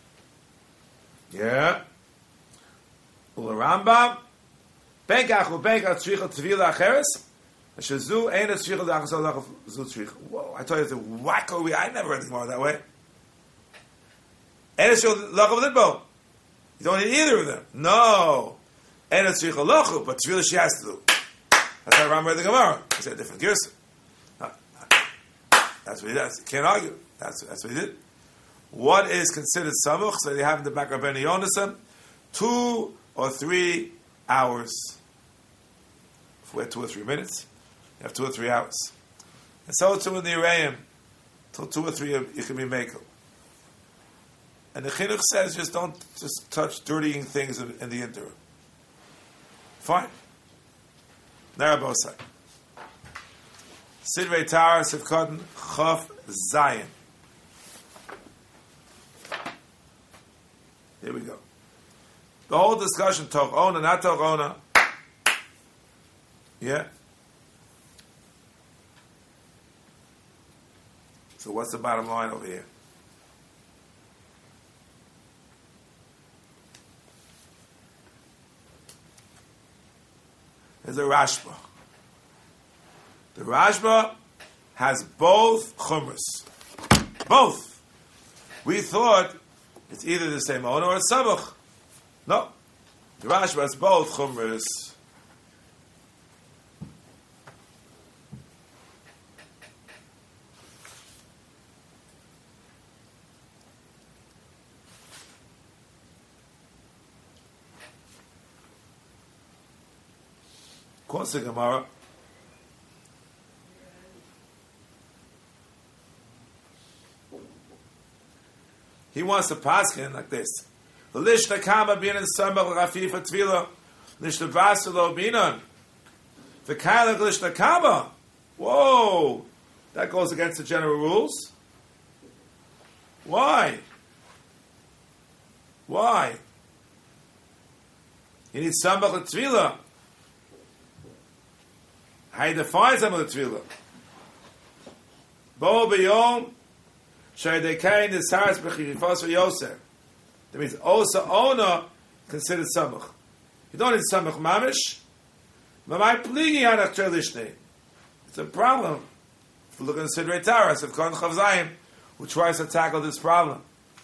Yeah. Ula Rambam, Benkach ubenkach tzricha tvila acheres, shezu ein tzricha d'achasol zu tzricha. Whoa! I told you it's a wacko. I never read the Gemara that way. Ein tzricha lachav lidbo. You don't need either of them. No. Ein tzricha lachav, but tvila she has to do. That's how Rambam read the Gemara. He said a different gersa. That's what he does. You can't argue. That's what he did. What is considered samuch? So they have in the back of Ben Yonasan 2 or 3 hours. If we had 2 or 3 minutes, you have 2 or 3 hours. And so too in the Arayim, till 2 or 3 you can be makel. And the Chinuch says don't touch dirtying things in the interim. Fine. Narabosai. Sidrei Torah Sivkotin Chof Zayin. Here we go. The whole discussion, Toch Ona, not Toch Ona. Yeah? So what's the bottom line over here? There's a Rashba. The Rashba has both chumras. Both. We thought it's either the same Ona or Sabach. No. The Rashba has both chumras. Quotes the Gemara. He wants to paskin like this. Lishta kama binan samach rafifa tvila. Lishta vasilo binan. V'kailak lishta kama. Whoa. That goes against the general rules. Why? Why? You need samach tvila. How you define samach tvila? Bo b'yom Shaydekain is Saras B'chifas v'Yoser. That means also Ona considered Samach. You don't need Samach Mamish. Mamai Pligi Hanach Trelishne. It's a problem. If you look at the Sidrei Taras of Kon Chavzayim, who tries to tackle this problem.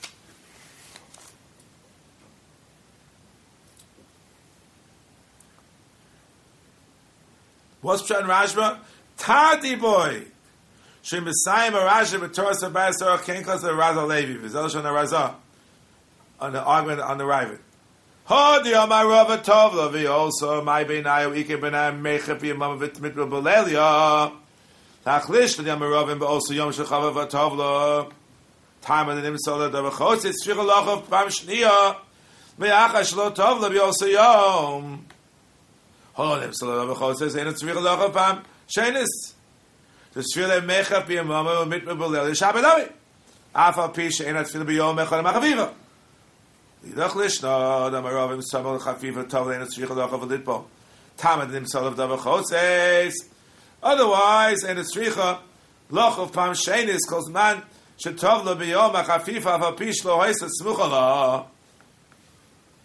What's Pshat Rashba? Tardi boy. Shemisayim Arasha b'Torah Sabayis Torah Kenkos the Raza Levi v'Zelshon Raza on the argument on the Ravid. Hodi Amar Rava Tovla v'Yolso Mai Beinayu Ike Benayim Mechep Yamam V'Tmitro B'Lelia Tachlish v'Yamar Ravim v'Olso Yom Shechava v'Tovla Time of the Nimsola Davachos It's Shichalachov Pam Shniya V'Achash Lo Tovla v'Yolso Yom Hol Nimsola Davachos It's Shichalachov Pam Shenis the Tefillah Mecha B'Yamama Mitma B'Leil Shabbat Afal Pi She'ena Tefillah B'Yom Mecha L'Machaviva Lidach Lishna Damaravim Samal Chaviva Tov Le'ena Tzricha L'Achav L'Litbo Tamad Nim Salav Davachotzeis Otherwise Ena Tzricha L'Achav Pam She'enis Kos Man She'Tov L'B'Yom Achafifa Afal Pi Shlo Hoysa Tzmucha La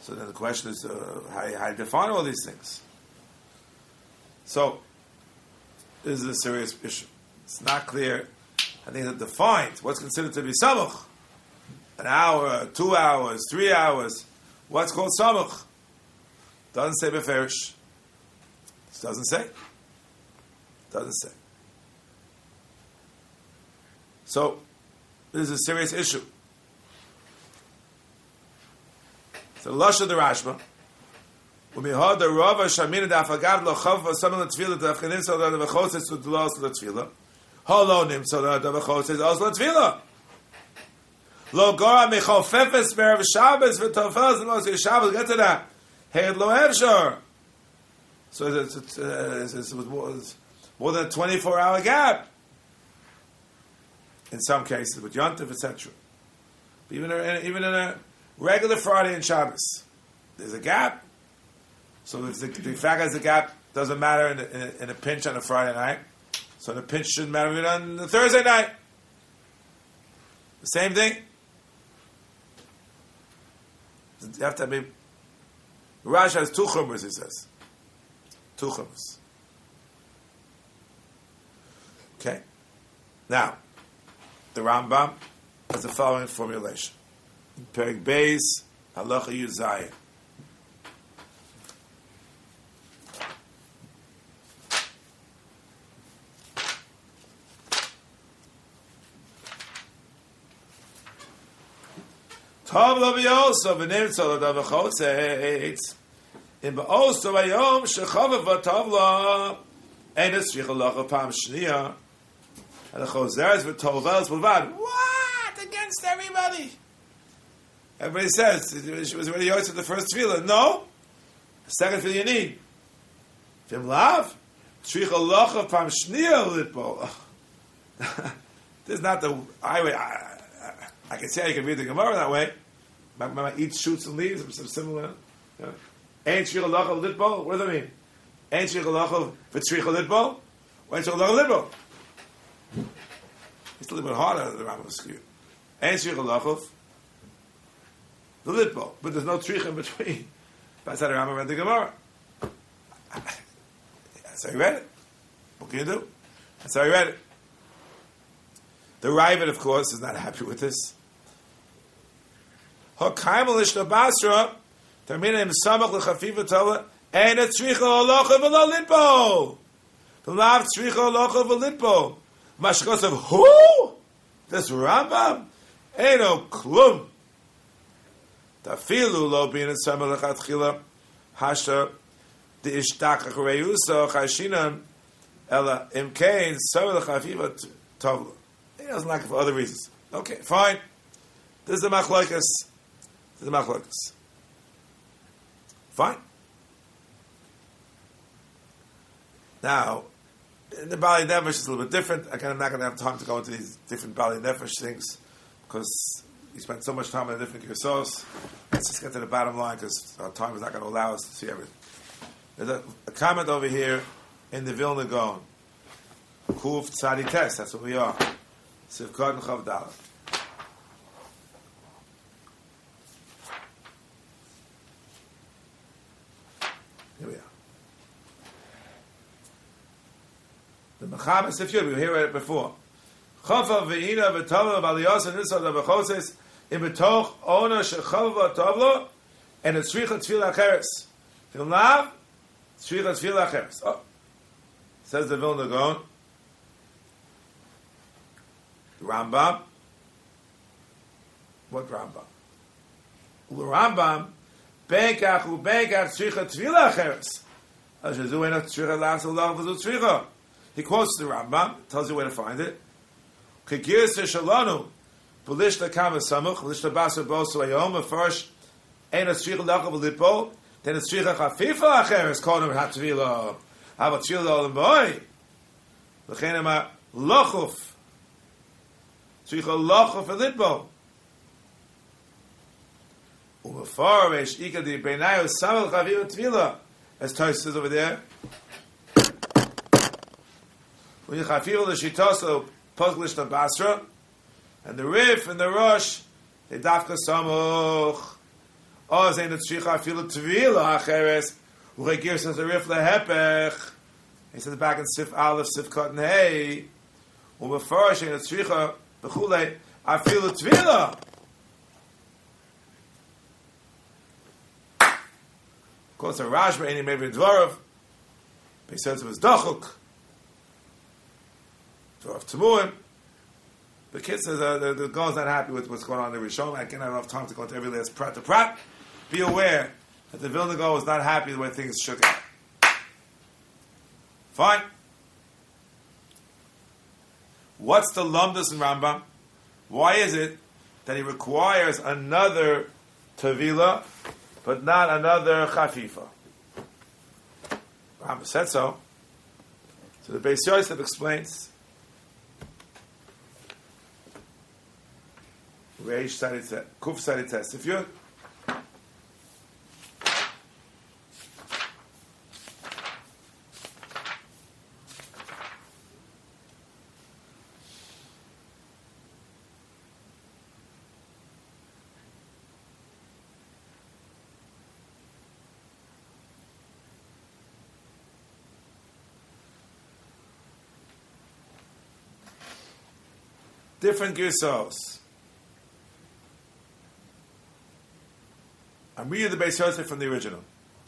So then the question is, how you define all these things? So, this is a serious issue. It's not clear. I think that defines what's considered to be samuch. An hour, 2 hours, 3 hours. What's called samuch? Doesn't say beferish. It doesn't say. Doesn't say. So, this is a serious issue. So, Lasha the Rashba. When we heard the Rava Shamina da Afagad lo Chav some of the Tefillah the Afganim so that the Vechoses to the loss of the Tefillah. Holonim so that the Vechoses also the Tefillah. Lo Gora Mechofefes Merav Shabbos v'Tofels and Moshe Shabbos. Get to that. Hed lo Evshar. So it's more than a 24-hour gap. In some cases, with Yontif, etc. Even in a regular Friday and Shabbos, there's a gap. So if the fact has a gap, doesn't matter in a pinch on a Friday night. So the pinch shouldn't matter even on the Thursday night. The same thing. You have to be. Rash has 2 chumras, he says. 2 chumras. Okay. Now, the Rambam has the following formulation. Perek Beis, Halacha Yud Zayin. Tov lo v'yoso v'nimtzo lo davachotzeitz in ba'oso v'yom shechovav v'tov lo enes shrichalacha pam shniya and the chozeres v'tovels b'vad. What? Against everybody? Everybody says, she was already yoytz at the first tefillah. No. The second tefillah you need. V'im lav shrichalacha pam shniya litbo. This is not the highway. I can say I can read the Gemara that way. Eat shoots and leaves, some similar. Ain't shricha lacha litbo? What does that mean? Ain't shricha lacha v'tzricha litbo? Or ain't shricha lacha litbo? It's a little bit harder, the Rambam is clear. Ain't shricha lacha the litbo, but there's no tricha in between. That's how the Rambam read the Gemara. That's how he read it. What can you do? That's how he read it. The Ravid, of course, is not happy with this. Hakaimelish Basra, Termina Samach Lechafiva Tova, and a Tzricha Olocha V'Lolitbo. The Lav Tzricha Olocha V'Litbo. Mashkos of who? This Rambam? Ain't no klum. Tafilu lo being in Samach Lechatchila, Hasha, the Ishtakach Reusa, Chashinam, Ela Imkain, Samach Lechafiva Tova. He doesn't like it for other reasons. Okay, fine. This is a machlokes. Fine. Now, in the Bali Nefesh is a little bit different. Again, I'm not going to have time to go into these different Bali Nefesh things because we spent so much time on the different Kirsos. Let's just get to the bottom line because our time is not going to allow us to see everything. There's a comment over here in the Vilna Gaon. Kuf Tzadi Tes, that's what we are. Sivkot and Chavdalah. Here we are. The Mechaber Sifyud, we heard it before. Chafa v'ina v'tavla v'aliyos and nisad v'choses in betoch ona shechava v'tavla and a tzricha tefillah acheres. Fil nav, tzricha tefillah acheres. Oh, says the Vilna Gaon. Rambam. What Rambam? The Rambam, Benkach tzricha tefillah acheres. Ashezu ena tzricha las olav v'zu tzricha. He quotes the Rambam, tells you where to find it. Kegirse shalanu, b'lishta kama samuch, b'lishta basar bosu ayom, first, ena tzricha lachav v'lipo, then a tzricha chafifa acheres, kodim ha-tefillah. Hava tefillah olam b'oi. L'chein ema lochuf. Tzricha lochuf v'lipo. Umefarish ika di beinayu samuch chafifa tefillah. As Tosh says over there, when you chafil the shitoso posglish the basra, and the rif and the rosh they dafka samuch Oh, zayin tzricha afilu tvila acheres. U'chei says a rif lehepech. He says back in Sif Aleph, Sif Cotton Hey. U'mefarish zayin tzricha b'chulei afilu tvila. Of course, a Rashba ain't maybe Dvarav. But he says it was Dachuk. Dvarav Tamuim. The kid says the girl's not happy with what's going on in the Rishon. I can't have enough time to go into every last prat to prat. Be aware that the Vilna Gaon was not happy the way things shook out. Fine. What's the lumdus in Rambam? Why is it that he requires another Tavila but not another chafifa? Rambam said so. So the Beis Yosef explains. Reish Saritzes, Kuf Saritzes. If you different girsos. I'm reading the Beis Yosef from the original.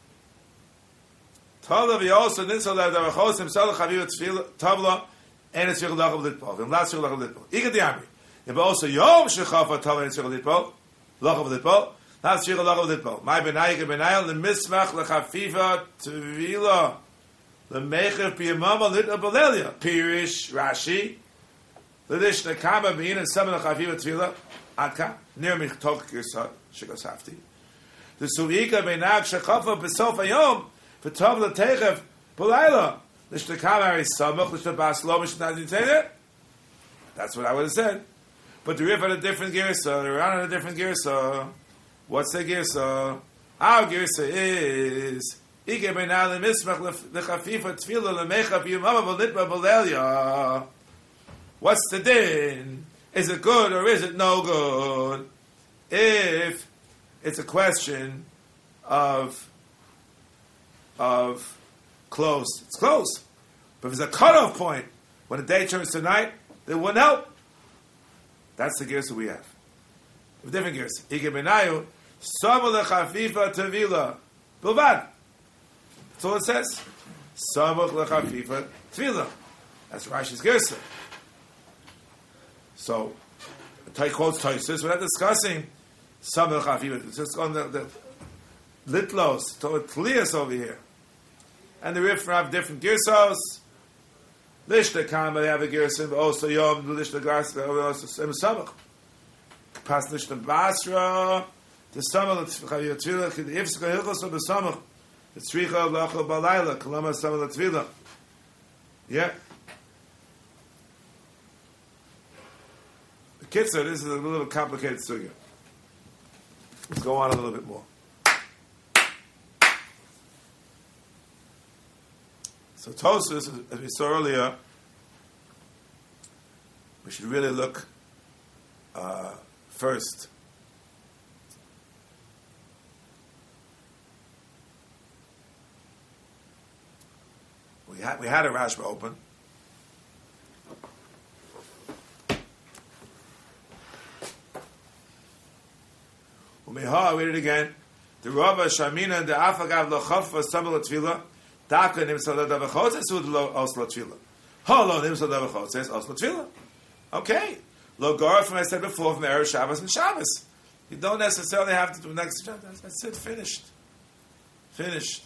Tavla v'yosa nitzol l'adavachos himself chaviv tavla and it's yichud lachav litpol. V'im las yichud lachav litpol. Ikad di'amri. If also yom shechafa tavla and it's yichud litpol, lachav litpol, not yichud lachav litpol. My benayik and benayil l'mismach l'chafifa tvila l'mechev piyamama litna balelia. Pirish Rashi l'dish nekama b'in and seven l'chafifa tvila adka near michtok girsat shekosafti. The suika beinag shechafa b'sof hayom v'tov l'techev b'layla l'shtekam samach l'shtabas lo m'shnaditene. That's what I would have said. But the Rif had a different girsa, the Ran had a different girsa. What's the girsa? Our girsa is ike beinag l'mismach l'chafifa tefila l'mecha b'yumama v'litba b'lelia. What's the din? Is it good or is it no good? If it's a question of close. It's close. But if there's a cutoff point, when the day turns to night, it wouldn't help. That's the gears that we have. We have different gears. Ike benayu, sama lechafifa tevila. Bilvad. That's all it says. Sama lechafifa tevila. That's Rashi's gears. So, Tay quotes Toysis. We're not discussing Samel Chafiva. It's just on the Litlos, to Tlias over here. And the Rif have different girsos. Lishta Kama, they have a girsim, also Yom, Lishta Gras, also Sem Samach. Pas Lishta Basra, the Samel Chafiva Tvila, the Ifska Hilchos of the Samach, the Tzricha Lacha Balayla, Kalama Samel Tvila. Yeah. The Kitzur, this is a little complicated sugya. Let's go on a little bit more. So Tosfos, as we saw earlier, we should really look first. We had a Rashba open. I read it again. The Rava Shamina and the Afagav Lochafa Samel Tvila. Daka Nimsal Davachot says Oslo Tvila. Holo Nimsal Davachot says Oslo Tvila. Okay. Logar, from I said before, from Erev Shabbos and Shabbos. You don't necessarily have to do next Shabbos. That's it. Finished.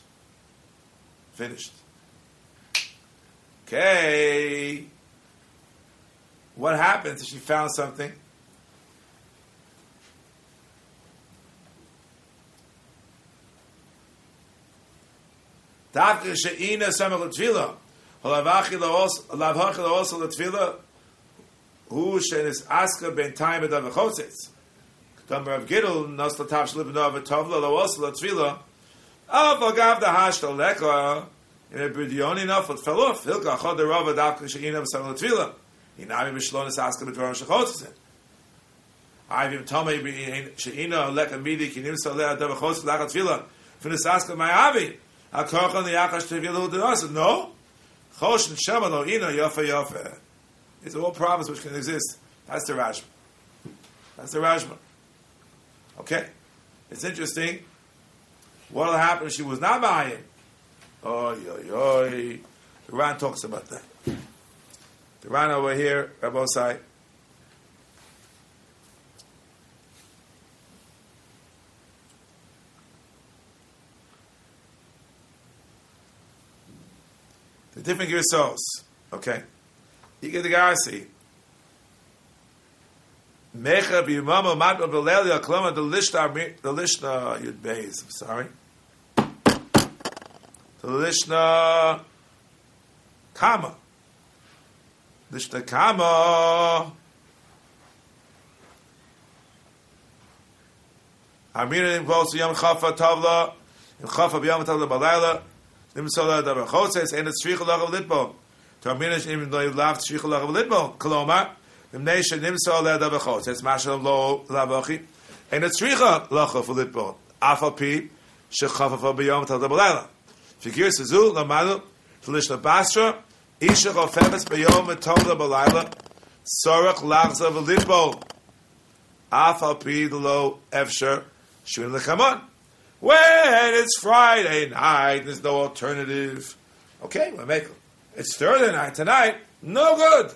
Okay. What happens if she found something? Davke she'ina samel l'tfila, halavachila also l'tfila, hu she'nis aska ben time ed avachotzetz. K'tamar av gidul nos l'tav shlibno av'tovla l'oso l'tfila, avagav the hashtal leka, in a b'dioni nafot fell off, hilka chod the rava davke she'ina samel l'tfila, hinami b'shlonis aska b'dvaram shechotzetz. I've told me she'ina leka midi kinim saleh adav chos lachat tefillah finis aska ma'avi akochan liyakash tevilu denas. No, chosh and shema lo ina yafa yafa. These are all problems which can exist. That's the Rashba. That's the Rashba. Okay, it's interesting. What will happen if she was not buying? Oh, the Ran talks about that. The Ran over here, Rabbi Osai. The different Gersos. Okay. You get the Garsi. Mecha b'yumama matma b'lelia klama the lishna yud beis. Sorry. The lishna kama. Lishna kama. Amina in close yom chafa tavla. In chafa b'yom tavla b'leila. Nimsola davar chotzeis and it's shricha lagav litbo. To Amina even though you laughed shricha lagav litbo. Koloma. Nimnei nimsola davar chotzeis. It's mashal lo lavachi. And it's shricha lagav litbo. Afal pi shechafa b'yom tavla b'leila. Figure Sizu, Lamadu, Talishna Basra, Isha Chofemes Bayom Tovla Balayla, Sorach Lachza Velitbo, Afal Pidlo Efsher, Shun Lechamon. When it's Friday night, there's no alternative. Okay, we'll make it. It's Thursday night tonight, no good.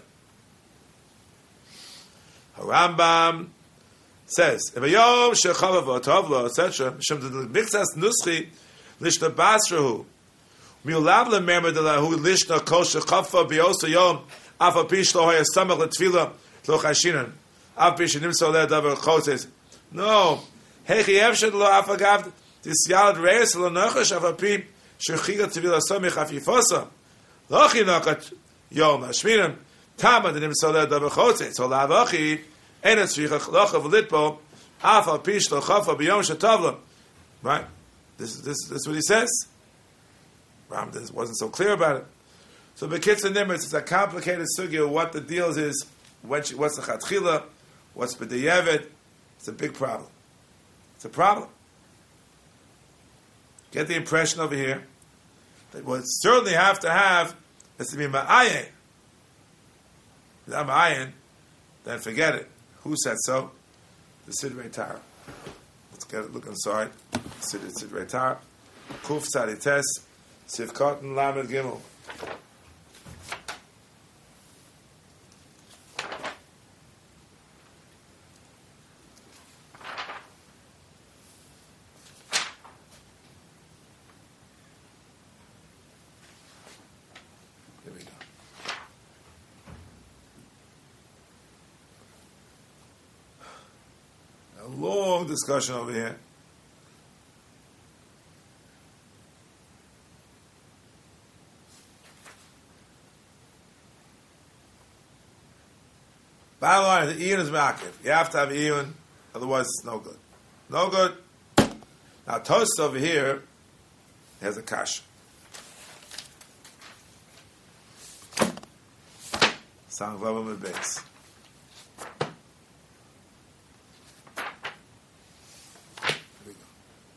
Rambam says, Bayom Shechava Tovla, etc., Shem Mixas Nuski, Lishna Basrahu. Miulav lemember de la hu lishna kosher chafa biosa yom afa pish lo haya samach letfila lo chashinan af pish nimso le davar choses. No, hechi efshed lo afa gav dis yalad reis lo nachash afa pi shechiga tvila samich afifosa lo chinakat yom hashminan tama de nimso le davar choses. So lavachi enes vichach locha v'litpo afa pish lo chafa biyom shetavla. Right? This is what he says. Ram wasn't so clear about it. So Bekitz and Nimitz, it's a complicated sugya. What the deal is what's the chatchila, what's b'diyevet. It's a big problem. It's a problem. Get the impression over here that what certainly have to have is to be ma'ayin. Without ma'ayin, then forget it. Who said so? The Sidrei Torah. Let's get it. Look inside. Sidrei Torah. Kuf Tzadi Tes. Sivkot and Lamed Gimel. Here we go. A long discussion over here. Bottom line, the Iyun is Ma'akiv. You have to have Iyun, otherwise it's no good. No good. Now, Toast over here has a kasha. Sound level with base. Here we go.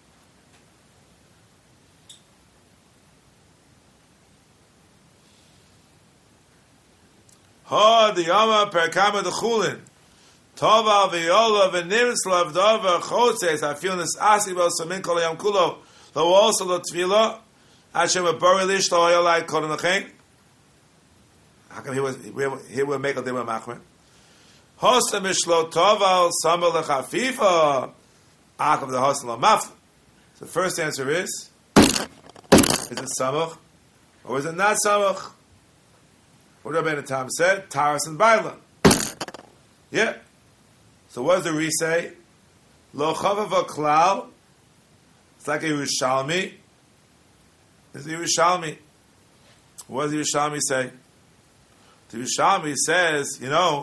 Ha the Yama Perkama the Chulin. Tova Viola Venimslav Dova Chotses. I feel this Asibo Samin Kolayam Kulo. Lo also the Tvila. Hashem a Borilish Lo Yolai Kodan Lachain. How come he would make a Dima Machmer? Hosta Mishlo Toval Sambal Chafifa. Akav the Hosla Maf. The first answer is it Samach or is it not Samach? What Rabbeinu Tam said, Taras and Bailam. Yeah. So what does the Re say? Lo Chavav Klal. It's like a Yerushalmi. It's a Yerushalmi. What does the Yerushalmi say? The Yerushalmi says, in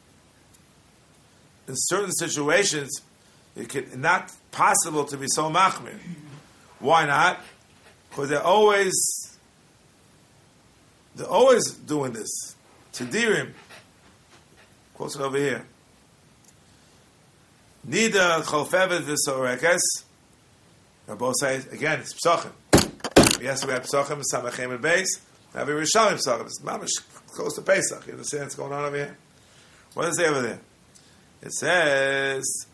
certain situations, it's not possible to be so machmir. Why not? Because they're always doing this. Tedirim, quotes it over here. Nida chofevet v'sorekes. Now both say again. It's psachim. Yes, we have psachim, samachem and beis. Now we rishalim psachim. It's mamish close to Pesach. You understand what's going on over here? What does it say over there? It says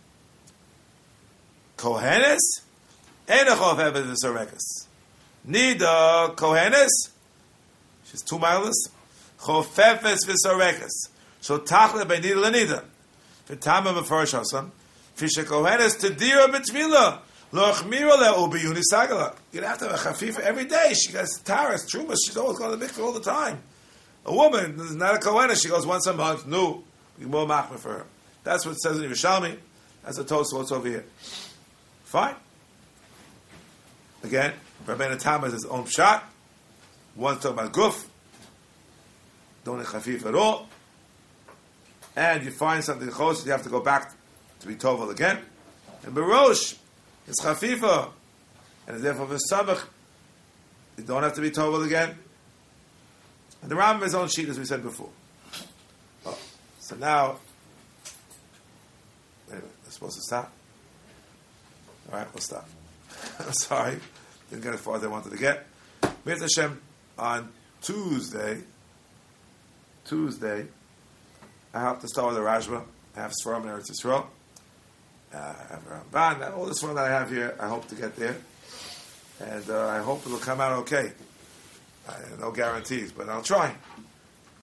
kohenes ena chofevet v'sorekes. Nida kohenes. She's 2 miles. Chofefes v'sorekes. So tachle by nida lenida. V'tamah b'farish hasam. Fisha kohenes tedira b'tmila. Lochmira le'ubi unisagala. You'd have to have a chafifa every day. She has taras, trumas. She's always going to the mikveh all the time. A woman is not a kohenes. She goes once a month. No, we more machmir for her. That's what it says in Yerushalmi. That's a Tosfos over here. Fine. Again, Rabbeinu Tam has his own pshat. One's talking about guf. Don't need chafif at all. And you find something close, you have to go back to be tovel again. And Barosh is chafifa. And therefore, v'samach, you don't have to be tovel again. And the Rambam has his own sheet, as we said before. Oh, so now, anyway, we're supposed to stop. All right, we'll stop. I'm sorry, didn't get as far as I wanted to get. Mitzvah Hashem, on Tuesday, I have to start with the Rashba. I have Sfarim and Eretz Yisrael. I have Ramban. All this one that I have here, I hope to get there. And I hope it will come out okay. No guarantees, but I'll try.